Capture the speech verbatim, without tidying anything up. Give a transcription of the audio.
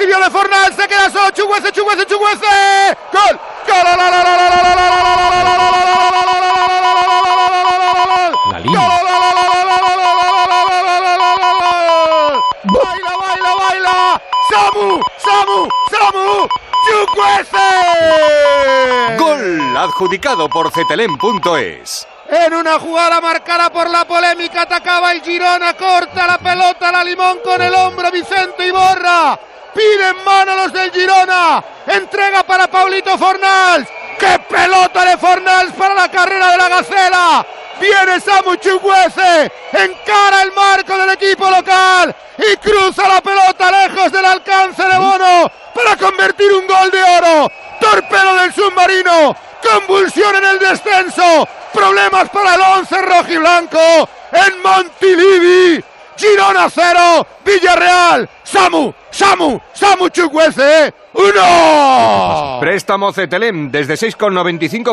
recibió de Fornals, se queda solo Chukwueze, Chukwueze, Chukwueze. ¡Gol! ¡Gol! La línea. ¡Baila, baila, baila! ¡Samu! ¡Samu! ¡Samu! ¡Chukwueze! Gol adjudicado por cetelem punto es. En una jugada marcada por la polémica atacaba el Girona, corta la pelota a la Limón con el hombro Vicente Iborra, pide en mano los del Girona, entrega para Pablito Fornals, ¡qué pelota de Fornals para la carrera de la Gacela! Viene Samu Chukwueze, encara el marco del equipo local y cruza la pelota lejos del alcance de Bono para convertir un gol de oro. Torpedo del submarino, convulsión en el descenso, problemas para el once rojiblanco en Montilivi. Girona cero, Villarreal. Samu, Samu, Samu Chukwueze uno. Préstamo Cetelem desde seis coma noventa y cinco